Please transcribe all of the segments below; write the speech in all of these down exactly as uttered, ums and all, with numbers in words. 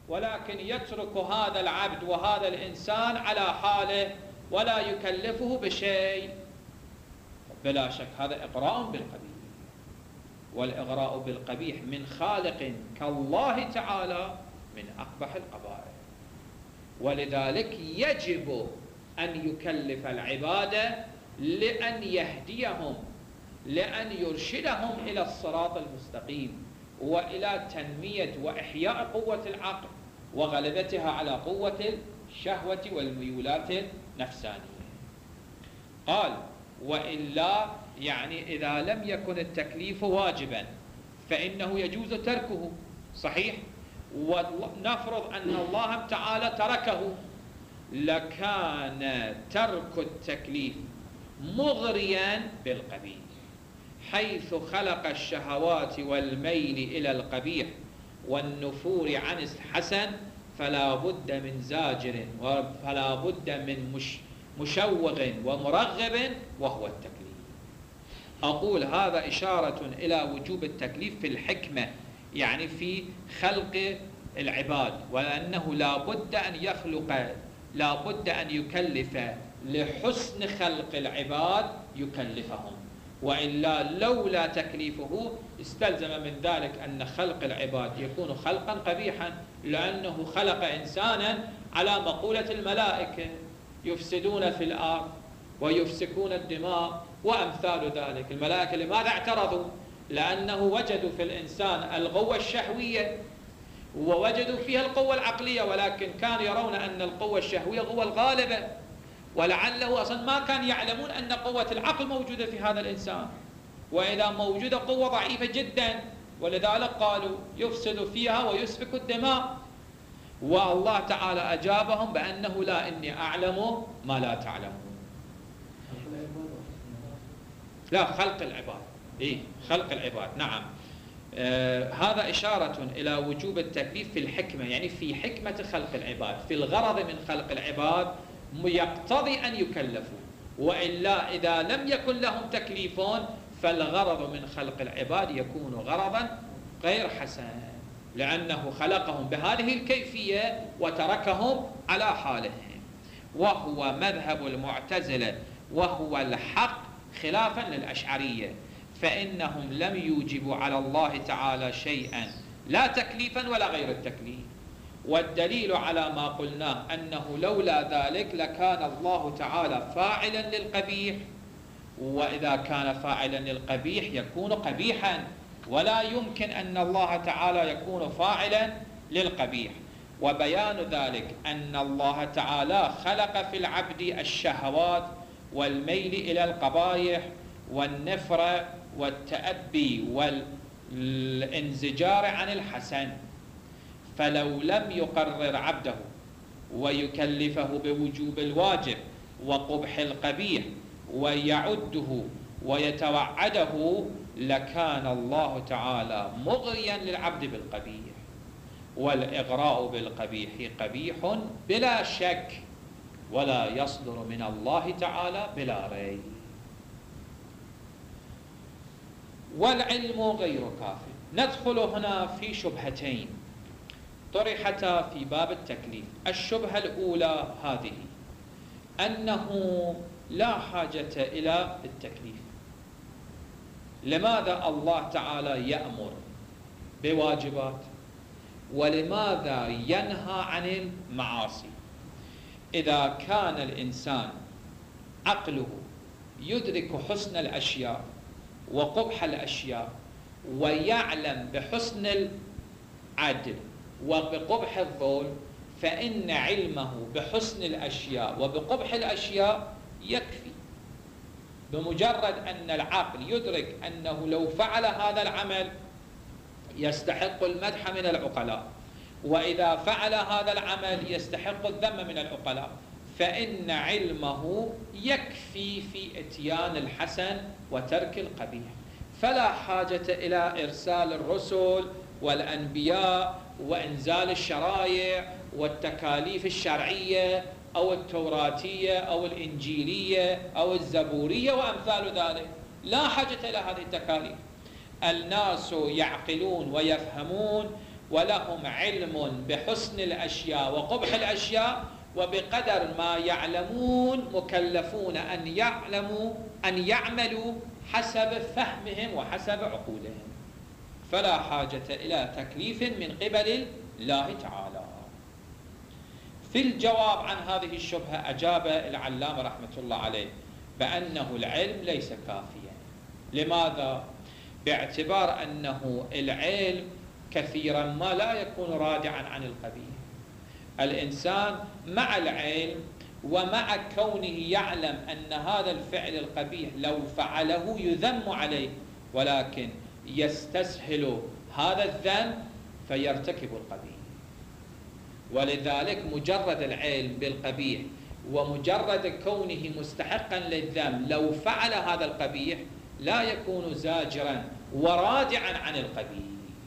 ولكن يترك هذا العبد وهذا الإنسان على حاله ولا يكلفه بشيء، بلا شك هذا إغراء بالقبيح، والإغراء بالقبيح من خالق كالله تعالى من أقبح القبائح. ولذلك يجب أن يكلف العباد لأن يهديهم، لأن يرشدهم إلى الصراط المستقيم، وإلى تنمية وإحياء قوة العقل وغلبتها على قوة الشهوة والميولات النفسانية. قال: وإلا يعني إذا لم يكن التكليف واجبا فإنه يجوز تركه، صحيح، ونفرض أن الله تعالى تركه، لكان ترك التكليف مغريا بالقبيح، حيث خلق الشهوات والميل إلى القبيح والنفور عن الحسن، فلا بد من زاجر وفلا بد من مش مشوغ ومرغب وهو التكليف. أقول هذا إشارة إلى وجوب التكليف في الحكمة، يعني في خلق العباد، وأنه لا بد أن يخلق، لا بد أن يكلف لحسن خلق العباد يكلفهم، وإلا لولا تكليفه استلزم من ذلك أن خلق العباد يكون خلقا قبيحا، لأنه خلق إنسانا على مقولة الملائكة يفسدون في الأرض ويفسكون الدماء وأمثال ذلك. الملائكة لماذا اعترضوا؟ لأنه وجدوا في الإنسان القوة الشهوية ووجدوا فيها القوة العقلية، ولكن كانوا يرون أن القوة الشهوية هو الغالبة، ولعله أصلا ما كانوا يعلمون أن قوة العقل موجودة في هذا الإنسان، وإذا موجودة قوة ضعيفة جدا، ولذلك قالوا يفسد فيها ويسفك الدماء. والله تعالى أجابهم بأنه لا، إني أعلم ما لا تعلمون. لا، خلق العباد، إيه خلق العباد، نعم. آه هذا إشارة إلى وجوب التكليف في الحكمة، يعني في حكمة خلق العباد، في الغرض من خلق العباد يقتضي أن يكلفوا، وإلا إذا لم يكن لهم تكليفون فالغرض من خلق العباد يكون غرضا غير حسن، لأنه خلقهم بهذه الكيفية وتركهم على حالهم. وهو مذهب المعتزلة وهو الحق خلافا للأشعرية، فإنهم لم يوجبوا على الله تعالى شيئا لا تكليفا ولا غير التكليف. والدليل على ما قلناه أنه لولا ذلك لكان الله تعالى فاعلا للقبيح، وإذا كان فاعلا للقبيح يكون قبيحا، ولا يمكن أن الله تعالى يكون فاعلا للقبيح. وبيان ذلك أن الله تعالى خلق في العبد الشهوات والميل إلى القبائح والنفرة والتأبي والانزجار عن الحسن، فلو لم يقرر عبده ويكلفه بوجوب الواجب وقبح القبيح ويعده ويتوعده لكان الله تعالى مغريا للعبد بالقبيح. والإغراء بالقبيح قبيح بلا شك، ولا يصدر من الله تعالى بلا ريب. والعلم غير كاف. ندخل هنا في شبهتين طرحتا في باب التكليف. الشبهة الأولى هذه، أنه لا حاجة إلى التكليف. لماذا الله تعالى يأمر بواجبات ولماذا ينهى عن المعاصي؟ إذا كان الإنسان عقله يدرك حسن الأشياء وقبح الأشياء ويعلم بحسن العدل وبقبح الظلم، فإن علمه بحسن الأشياء وبقبح الأشياء يكفي. بمجرد أن العقل يدرك أنه لو فعل هذا العمل يستحق المدح من العقلاء، وإذا فعل هذا العمل يستحق الذم من العقلاء، فإن علمه يكفي في إتيان الحسن وترك القبيح. فلا حاجة إلى إرسال الرسل والأنبياء وإنزال الشرائع والتكاليف الشرعية أو التوراتية أو الإنجيلية أو الزبورية وأمثال ذلك. لا حاجة إلى هذه التكاليف. الناس يعقلون ويفهمون ولهم علم بحسن الأشياء وقبح الأشياء، وبقدر ما يعلمون مكلفون أن يعلموا أن يعملوا حسب فهمهم وحسب عقولهم، فلا حاجة إلى تكليف من قبل الله تعالى. في الجواب عن هذه الشبهة أجاب العلامة رحمة الله عليه بأنه العلم ليس كافيا. لماذا؟ باعتبار أنه العلم كثيرا ما لا يكون رادعا عن القبيح. الإنسان مع العلم ومع كونه يعلم أن هذا الفعل القبيح لو فعله يذم عليه، ولكن يستسهل هذا الذنب فيرتكب القبيح. ولذلك مجرد العلم بالقبيح ومجرد كونه مستحقا للذم لو فعل هذا القبيح لا يكون زاجرا ورادعا عن القبيح.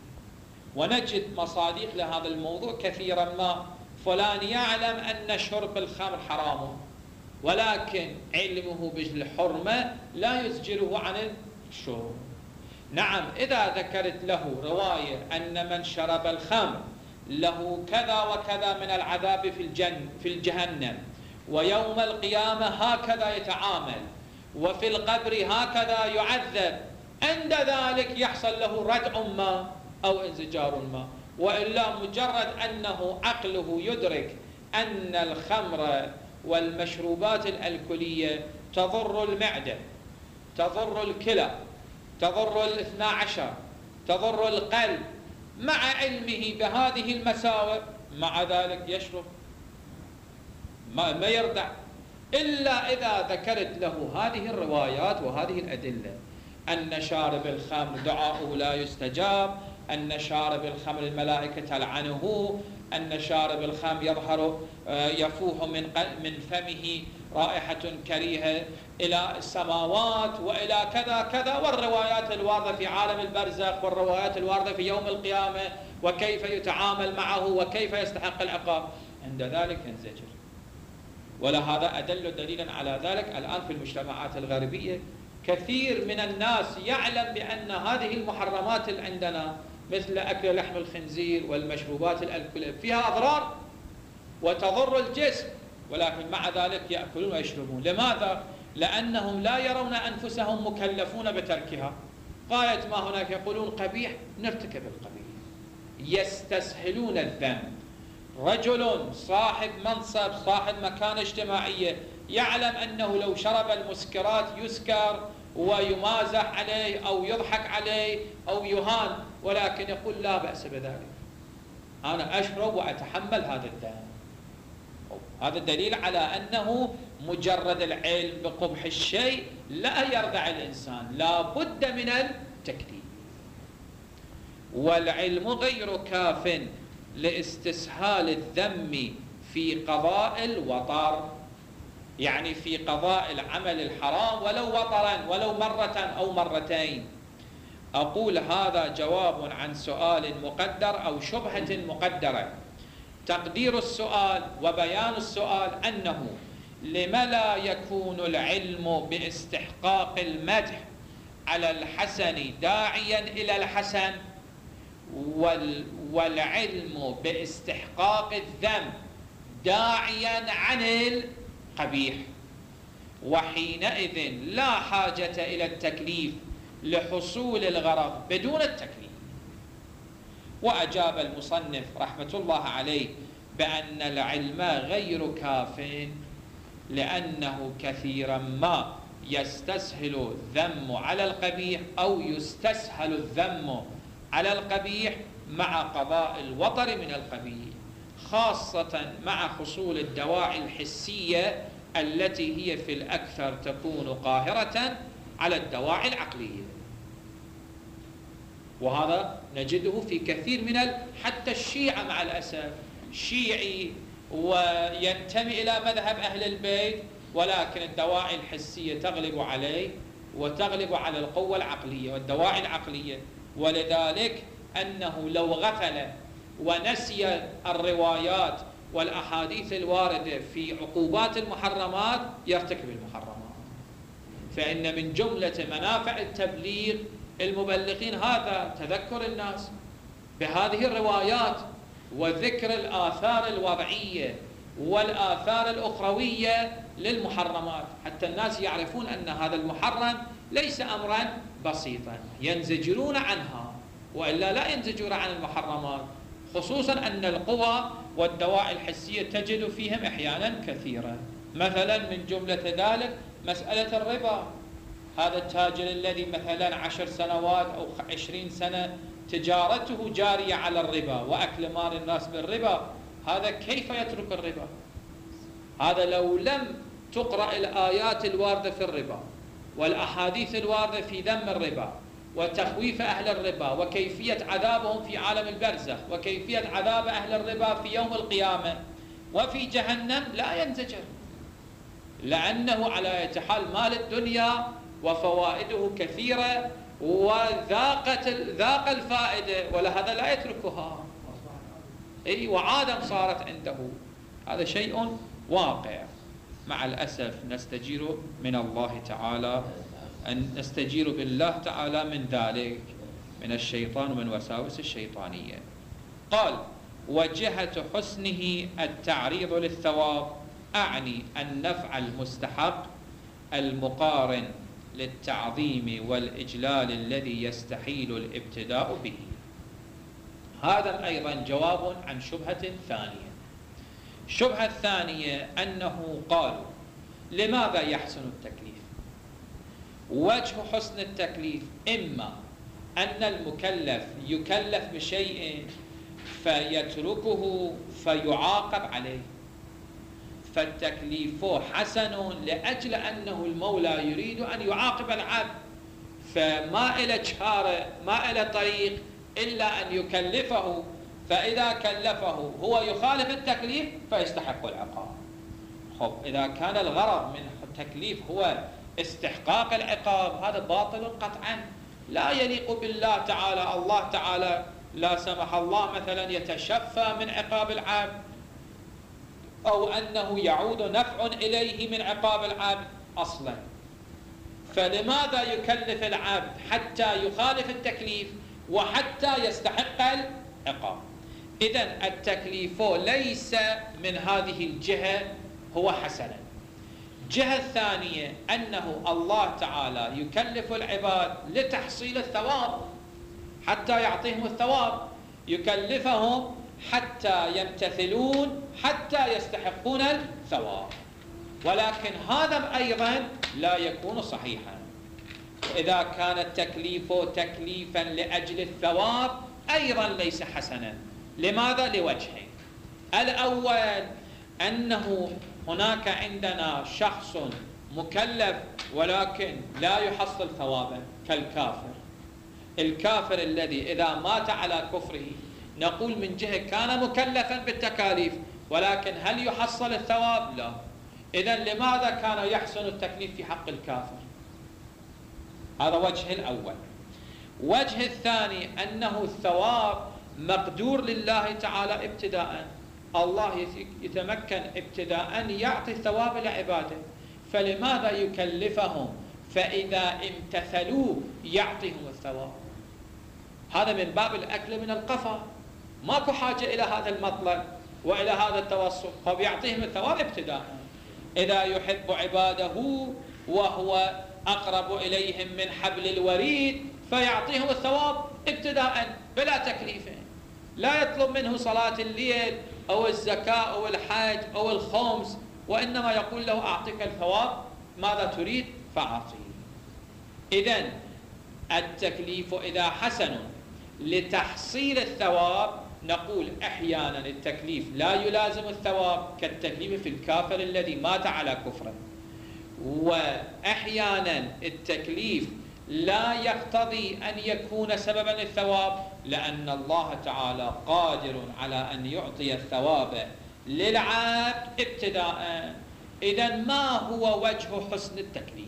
ونجد مصادق لهذا الموضوع كثيرا ما. فلان يعلم أن شرب الخمر حرام، ولكن علمه بالحرمة لا يزجره عن الشرب. نعم، إذا ذكرت له رواية أن من شرب الخمر له كذا وكذا من العذاب في الجن في الجهنم، ويوم القيامة هكذا يتعامل، وفي القبر هكذا يعذب، عند ذلك يحصل له ردع ما أو انزجار ما. وإلا مجرد أنه عقله يدرك أن الخمر والمشروبات الألكولية تضر المعدة، تضر الكلى، تضر الاثنى عشر، تضر القلب، مع علمه بهذه المساوئ مع ذلك يشرب، ما, ما يردع. إلا إذا ذكرت له هذه الروايات وهذه الأدلة أن شارب الخمر دعاؤه لا يستجاب، أن شارب الخمر الملائكة تلعنه، أن شارب الخمر يظهر يفوح من من فمه رائحة كريهة إلى السماوات وإلى كذا كذا، والروايات الواردة في عالم البرزخ والروايات الواردة في يوم القيامة وكيف يتعامل معه وكيف يستحق العقاب، عند ذلك ينزجر. ولهذا أدل دليلا على ذلك الآن في المجتمعات الغربية كثير من الناس يعلم بأن هذه المحرمات اللي عندنا مثل أكل لحم الخنزير والمشروبات الألكولية فيها أضرار وتضر الجسم، ولكن مع ذلك يأكلون ويشربون. لماذا؟ لأنهم لا يرون أنفسهم مكلفون بتركها. غاية ما هناك يقولون قبيح نرتكب القبيح، يستسهلون الذنب. رجل صاحب منصب صاحب مكانة اجتماعية يعلم أنه لو شرب المسكرات يسكر ويمازح عليه أو يضحك عليه أو يهان، ولكن يقول لا بأس بذلك، أنا أشرب وأتحمل هذا الذنب. هذا دليل على أنه مجرد العلم بقبح الشيء لا يردع الإنسان، لا بد من التكليف. والعلم غير كاف لاستسهال الذم في قضاء الوطر، يعني في قضاء العمل الحرام ولو وطرا ولو مرة أو مرتين. أقول هذا جواب عن سؤال مقدر أو شبهة مقدرة. تقدير السؤال وبيان السؤال أنه لما لا يكون العلم باستحقاق المدح على الحسن داعيا إلى الحسن، والعلم باستحقاق الذنب داعيا عن القبيح، وحينئذ لا حاجة إلى التكليف لحصول الغرض بدون التكليف. وأجاب المصنف رحمة الله عليه بأن العلم غير كاف، لأنه كثيرا ما يستسهل الذم على القبيح أو يستسهل الذم على القبيح مع قضاء الوطر من القبيح، خاصة مع حصول الدواعي الحسية التي هي في الأكثر تكون قاهرة على الدواعي العقلية. وهذا نجده في كثير من حتى الشيعة مع الأسف، شيعي وينتمي إلى مذهب أهل البيت، ولكن الدواعي الحسية تغلب عليه وتغلب على القوة العقلية والدواعي العقلية، ولذلك أنه لو غفل ونسي الروايات والأحاديث الواردة في عقوبات المحرمات يرتكب المحرمات. فإن من جملة منافع التبليغ المبلغين هذا تذكر الناس، بهذه الروايات وذكر الآثار الوضعية والآثار الأخروية للمحرمات، حتى الناس يعرفون أن هذا المحرم ليس أمرا بسيطا ينزجرون عنها، وإلا لا ينزجرون عن المحرمات، خصوصا أن القوى والدواعي الحسية تجد فيهم أحيانا كثيرا. مثلا من جملة ذلك مسألة الربا. هذا التاجر الذي مثلا عشر سنوات أو عشرين سنة تجارته جارية على الربا وأكل مال الناس بالربا، هذا كيف يترك الربا؟ هذا لو لم تقرأ الآيات الواردة في الربا والأحاديث الواردة في ذم الربا وتخويف أهل الربا وكيفية عذابهم في عالم البرزخ وكيفية عذاب أهل الربا في يوم القيامة وفي جهنم، لا ينزجر، لأنه على حال مال الدنيا وفوائده كثيرة وذاقت ذاق الفائدة، ولهذا لا يتركها. أي وعادة صارت عنده. هذا شيء واقع. مع الأسف نستجير من الله تعالى، أن نستجير بالله تعالى من ذلك، من الشيطان ومن وساوس الشيطانية. قال: وجهة حسنه التعريض للثواب، أعني النفع المستحق المقارن للتعظيم والإجلال الذي يستحيل الابتداء به. هذا أيضا جواب عن شبهة ثانية. الشبهة الثانية أنه قالوا: لماذا يحسن التكليف؟ وجه حسن التكليف إما أن المكلف يكلف بشيء فيتركه فيعاقب عليه، فالتكليف حسن لأجل أنه المولى يريد أن يعاقب العبد، فما إلى شارع ما إلى طريق إلا أن يكلفه، فإذا كلفه هو يخالف التكليف فيستحق العقاب. خب إذا كان الغرض من التكليف هو استحقاق العقاب، هذا باطل قطعا، لا يليق بالله تعالى. الله تعالى لا سمح الله مثلا يتشفى من عقاب العبد، أو أنه يعود نفع إليه من عقاب العبد أصلا. فلماذا يكلف العبد؟ حتى يخالف التكليف وحتى يستحق العقاب. إذن التكليف ليس من هذه الجهة هو حسنا. الجهة الثانية أنه الله تعالى يكلف العباد لتحصيل الثواب، حتى يعطيهم الثواب، يكلفهم حتى يمتثلون حتى يستحقون الثواب. ولكن هذا أيضا لا يكون صحيحا. إذا كان التكليف تكليفا لأجل الثواب أيضا ليس حسنا. لماذا؟ لوجهين. الأول أنه هناك عندنا شخص مكلف ولكن لا يحصل ثوابا كالكافر. الكافر الذي إذا مات على كفره نقول من جهة كان مكلفا بالتكاليف، ولكن هل يحصل الثواب؟ لا. إذن لماذا كان يحسن التكليف في حق الكافر؟ هذا وجه الأول. وجه الثاني أنه الثواب مقدور لله تعالى ابتداء، الله يتمكن ابتداء يعطي الثواب لعباده، فلماذا يكلفهم فإذا امتثلوا يعطيهم الثواب؟ هذا من باب الأكل من القفا، ماكو حاجة إلى هذا المطلب وإلى هذا التوسط، فبيعطيهم الثواب ابتداء. إذا يحب عباده وهو أقرب إليهم من حبل الوريد فيعطيهم الثواب ابتداء بلا تكليف، لا يطلب منه صلاة الليل أو الزكاة أو الحج أو الخمس، وإنما يقول له أعطيك الثواب، ماذا تريد فأعطيه. إذن التكليف إذا حسن لتحصيل الثواب نقول أحيانا التكليف لا يلازم الثواب كالتكليف في الكافر الذي مات على كفره، وأحيانا التكليف لا يقتضي أن يكون سببا للثواب، لأن الله تعالى قادر على أن يعطي الثواب للعبد ابتداء. إذن ما هو وجه حسن التكليف؟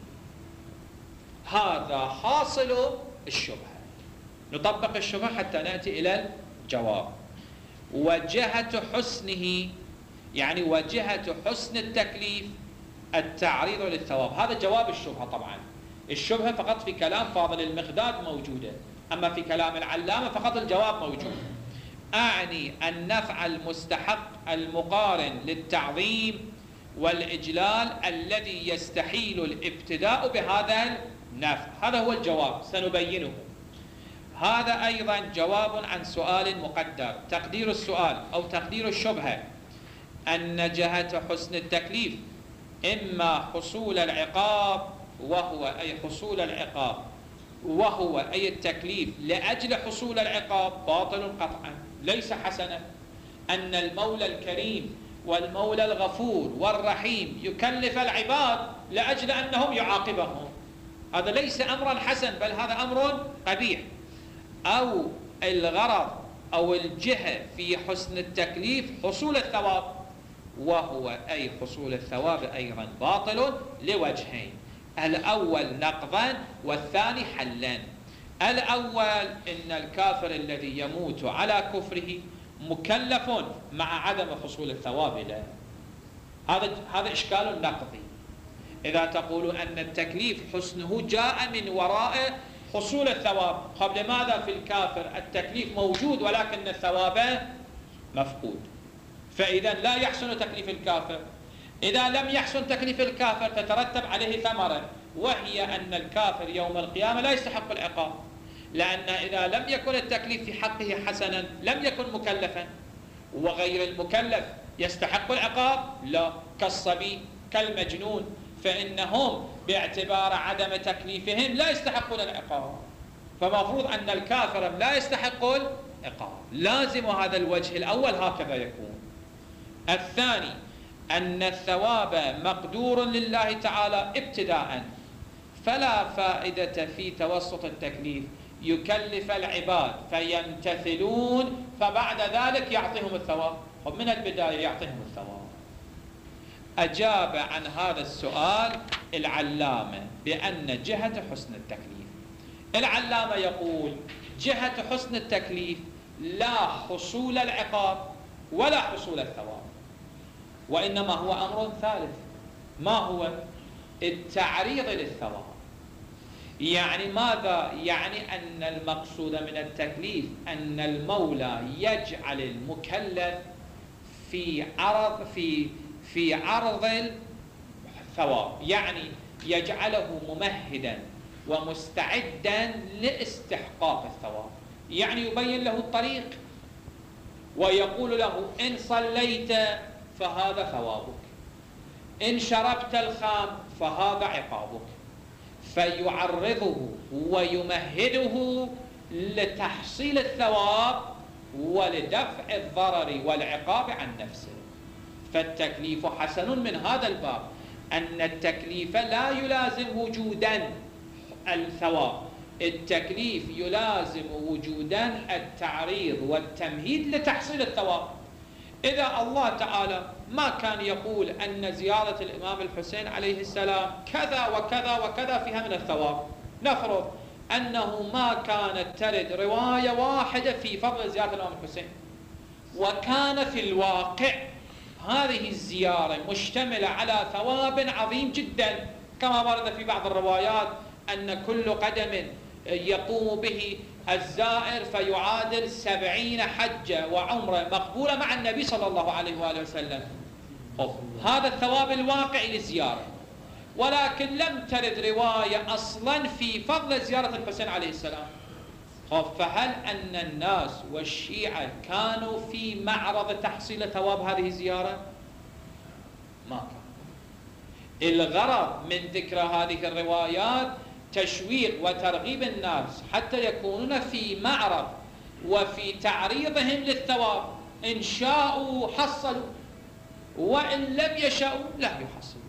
هذا حاصل الشبهة. نطبق الشبهة حتى نأتي إلى الجواب. وجهة حسنه يعني وجهة حسن التكليف التعريض للثواب. هذا جواب الشبهة. طبعا الشبهة فقط في كلام فاضل المقداد موجودة، أما في كلام العلامة فقط الجواب موجود. أعني النفع المستحق المقارن للتعظيم والإجلال الذي يستحيل الابتداء بهذا النفع. هذا هو الجواب، سنبينه. هذا أيضا جواب عن سؤال مقدر. تقدير السؤال أو تقدير الشبهة أن جهة حسن التكليف إما حصول العقاب وهو أي حصول العقاب وهو أي التكليف لأجل حصول العقاب باطل قطعا ليس حسنا. أن المولى الكريم والمولى الغفور والرحيم يكلف العباد لأجل أنهم يعاقبهم، هذا ليس أمرا حسن بل هذا أمر قبيح. أو الغرض أو الجهة في حسن التكليف حصول الثواب، وهو أي حصول الثواب أيضا باطل لوجهين: الأول نقضا والثاني حلا. الأول إن الكافر الذي يموت على كفره مكلف مع عدم حصول الثواب له، هذا هذا إشكال نقضي. إذا تقول أن التكليف حسنه جاء من وراء حصول الثواب، طب لماذا في الكافر التكليف موجود ولكن الثواب مفقود؟ فإذا لا يحسن تكليف الكافر. إذا لم يحسن تكليف الكافر تترتب عليه ثمرة، وهي أن الكافر يوم القيامة لا يستحق العقاب، لأن إذا لم يكن التكليف في حقه حسنا لم يكن مكلفا. وغير المكلف يستحق العقاب؟ لا، كالصبي كالمجنون، فإنهم باعتبار عدم تكليفهم لا يستحقون العقاب. فمفروض أن الكافر لا يستحق العقاب، لازم هذا الوجه الأول هكذا يكون. الثاني أن الثواب مقدور لله تعالى ابتداء، فلا فائدة في توسط التكليف، يكلف العباد فيمتثلون فبعد ذلك يعطيهم الثواب، ومن البداية يعطيهم الثواب. أجاب عن هذا السؤال العلامة بأن جهة حسن التكليف، العلامة يقول جهة حسن التكليف لا حصول العقاب ولا حصول الثواب، وإنما هو أمر ثالث. ما هو؟ التعريض للثواب. يعني ماذا؟ يعني أن المقصود من التكليف أن المولى يجعل المكلف في عرض في في عرض الثواب، يعني يجعله ممهدا ومستعدا لاستحقاق الثواب، يعني يبين له الطريق ويقول له إن صليت فهذا ثوابك، إن شربت الخام فهذا عقابك، فيعرضه ويمهده لتحصيل الثواب ولدفع الضرر والعقاب عن نفسه. فالتكليف حسن من هذا الباب، أن التكليف لا يلازم وجودا الثواب، التكليف يلازم وجودا التعريض والتمهيد لتحصيل الثواب. إذا الله تعالى ما كان يقول أن زيارة الإمام الحسين عليه السلام كذا وكذا وكذا فيها من الثواب، نفرض أنه ما كانت ترد رواية واحدة في فضل زيارة الإمام الحسين، وكان في الواقع هذه الزيارة مشتملة على ثواب عظيم جدا، كما ورد في بعض الروايات أن كل قدم يقوم به الزائر فيعادل سبعين حجة وعمرة مقبولة مع النبي صلى الله عليه وآله وسلم. هذا الثواب الواقعي للزيارة، ولكن لم ترد رواية أصلا في فضل زيارة الحسين عليه السلام. فهل أن الناس والشيعة كانوا في معرض تحصيل ثواب هذه الزيارة؟ ما كان. الغرض من ذكر هذه الروايات تشويق وترغيب الناس حتى يكونون في معرض وفي تعريضهم للثواب، إن شاءوا حصلوا وإن لم يشاءوا لا يحصلوا.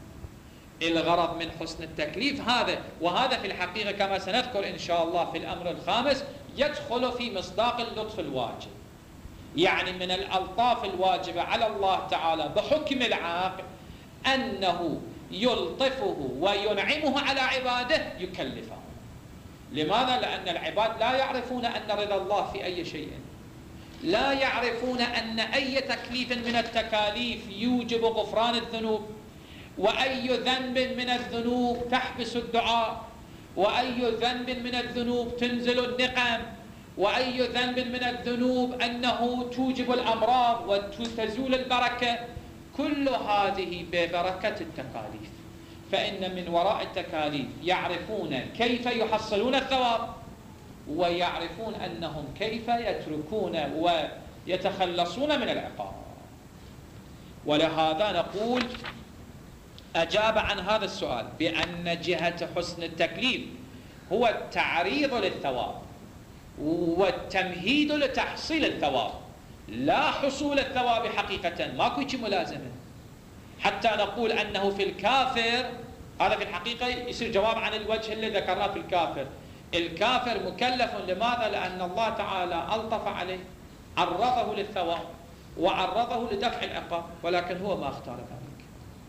الغرض من حسن التكليف هذا، وهذا في الحقيقة كما سنذكر إن شاء الله في الأمر الخامس يدخل في مصداق اللطف الواجب، يعني من الألطاف الواجبة على الله تعالى بحكم العاقل أنه يلطفه وينعمه على عباده يكلفه. لماذا؟ لأن العباد لا يعرفون أن رضا الله في أي شيء، لا يعرفون أن أي تكليف من التكاليف يوجب غفران الذنوب، وأي ذنب من الذنوب تحبس الدعاء، وأي ذنب من الذنوب تنزل النقم، وأي ذنب من الذنوب أنه توجب الأمراض وتزول البركة. كل هذه ببركة التكاليف. فإن من وراء التكاليف يعرفون كيف يحصلون الثواب، ويعرفون أنهم كيف يتركون ويتخلصون من العقاب. ولهذا نقول أجاب عن هذا السؤال بأن جهة حسن التكليف هو التعريض للثواب والتمهيد لتحصيل الثواب، لا حصول الثواب حقيقة. ماكو شيء ملازمة حتى نقول أنه في الكافر، هذا في الحقيقة يصير جواب عن الوجه اللي ذكرناه في الكافر. الكافر مكلف، لماذا؟ لأن الله تعالى ألطف عليه، عرضه للثواب وعرضه لدفع العقاب، ولكن هو ما اختار ذلك.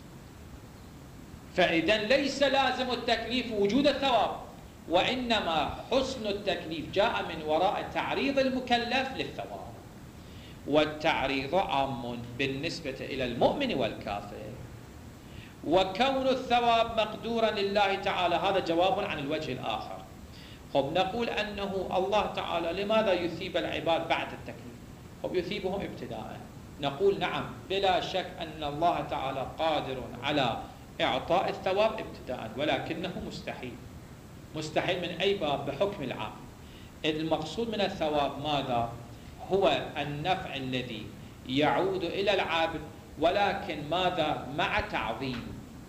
فإذا ليس لازم التكليف وجود الثواب، وإنما حسن التكليف جاء من وراء تعريض المكلف للثواب، والتعريض عام بالنسبة إلى المؤمن والكافر. وكون الثواب مقدورا لله تعالى هذا جواب عن الوجه الآخر. خب نقول أنه الله تعالى لماذا يثيب العباد بعد التكليف؟ خب يثيبهم ابتداء. نقول نعم بلا شك أن الله تعالى قادر على إعطاء الثواب ابتداء، ولكنه مستحيل. مستحيل من أي باب؟ بحكم العام. المقصود من الثواب ماذا؟ هو النفع الذي يعود إلى العابد، ولكن ماذا؟ مع تعظيم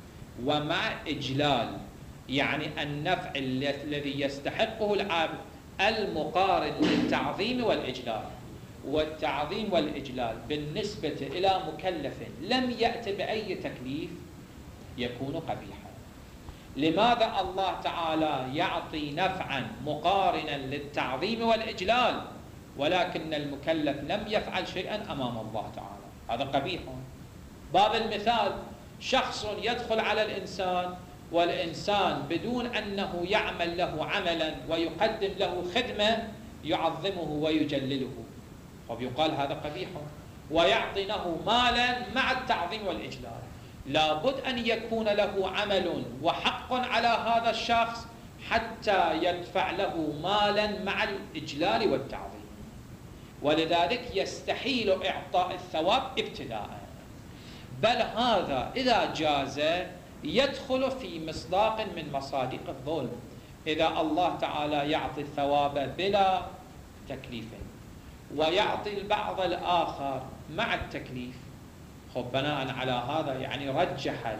ومع إجلال. يعني النفع الذي يستحقه العابد المقارن للتعظيم والإجلال. والتعظيم والإجلال بالنسبة إلى مكلف لم يأت بأي تكليف يكون قبيحا. لماذا الله تعالى يعطي نفعا مقارنا للتعظيم والإجلال ولكن المكلف لم يفعل شيئا أمام الله تعالى؟ هذا قبيح. باب المثال، شخص يدخل على الإنسان والإنسان بدون أنه يعمل له عملا ويقدم له خدمة يعظمه ويجلله، ويقال هذا قبيح. ويعطي له مالا مع التعظيم والإجلال. لابد أن يكون له عمل وحق على هذا الشخص حتى يدفع له مالا مع الإجلال والتعظيم، ولذلك يستحيل إعطاء الثواب ابتداء. بل هذا إذا جاز يدخل في مصداق من مصادق الظلم، إذا الله تعالى يعطي الثواب بلا تكليف ويعطي البعض الآخر مع التكليف. خب بناء على هذا يعني رجح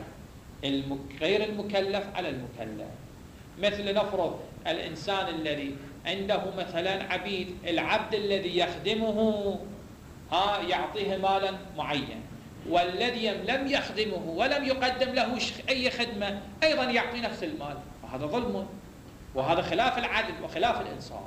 غير المكلف على المكلف. مثل نفرض الإنسان الذي عنده مثلا عبيد، العبد الذي يخدمه ها يعطيه مالا معين، والذي لم يخدمه ولم يقدم له أي خدمة أيضا يعطي نفس المال، وهذا ظلم، وهذا خلاف العدل وخلاف الإنصاف.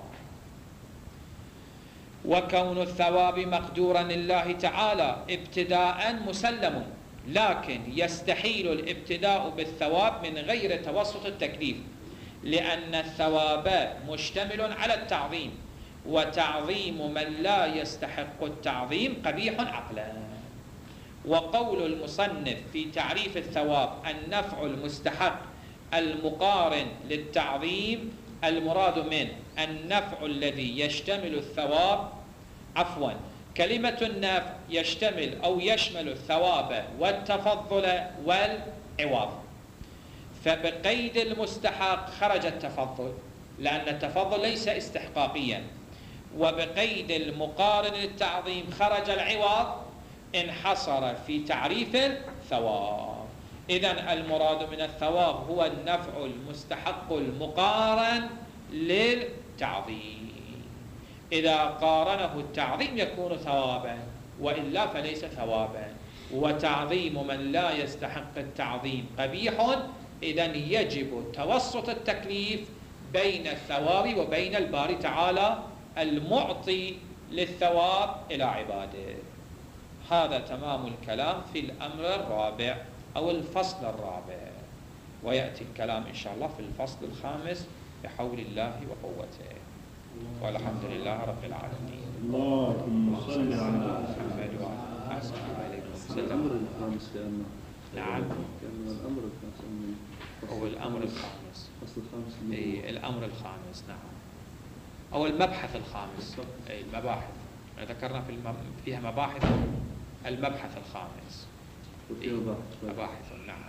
وكون الثواب مقدورا لله تعالى ابتداء مسلم، لكن يستحيل الابتداء بالثواب من غير توسط التكليف، لأن الثواب مشتمل على التعظيم، وتعظيم من لا يستحق التعظيم قبيح عقلا. وقول المصنف في تعريف الثواب النفع المستحق المقارن للتعظيم، المراد منه النفع الذي يشتمل الثواب عفوا كلمة النفع يشتمل أو يشمل الثواب والتفضل والعوض. فبقيد المستحق خرج التفضل، لأن التفضل ليس استحقاقيا، وبقيد المقارن للتعظيم خرج العوض، انحصر في تعريف الثواب. إذن المراد من الثواب هو النفع المستحق المقارن للتعظيم. إذا قارنه التعظيم يكون ثوابا، وإلا فليس ثوابا. وتعظيم من لا يستحق التعظيم قبيح، إذن يجب توسط التكليف بين الثواب وبين الباري تعالى المعطي للثواب إلى عباده. هذا تمام الكلام في الأمر الرابع أو الفصل الرابع، ويأتي الكلام إن شاء الله في الفصل الخامس بحول الله وقوته. والحمد لله رب العالمين. اللهم صل على محمد وعلى آله وصحبه وسلم. نعم. كان الأمر الخامس. هو الأمر الخامس. الفصل الخامس. أي الأمر الخامس نعم. أو المبحث الخامس. أي المباحث. ذكرنا في المب... فيها مباحث. المبحث الخامس. وفيه مباحث. مباحث نعم.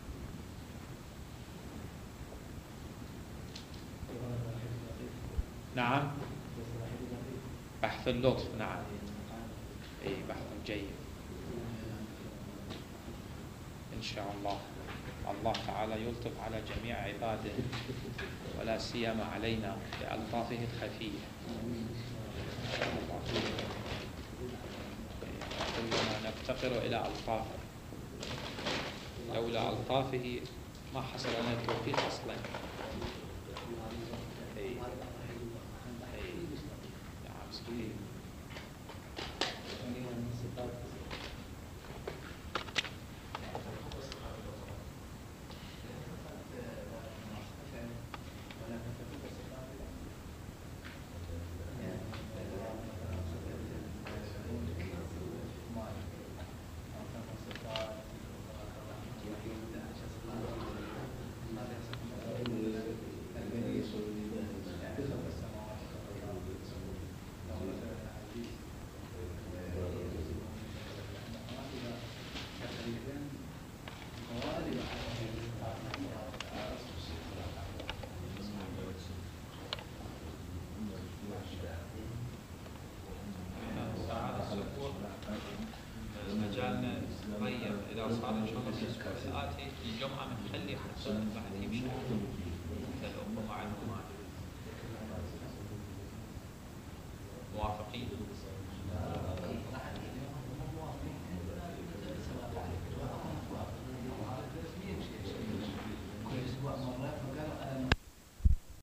نعم. بحث اللطف نعم. أي بحث جيد إن شاء الله. الله تعالى يلطف على جميع عباده ولا سيما علينا بألطافه الخفية. كلنا نفتقر إلى ألطافه، لولا ألطافه ما حصل لنا التوفيق أصلا. أي. أي. نعم صحيح. مجالنا ضيق إذا صار إن شاء الله في الأسبوع الآتي الجمعة بنخلي حتى بعد يمشي الأخوة مع المعلومات.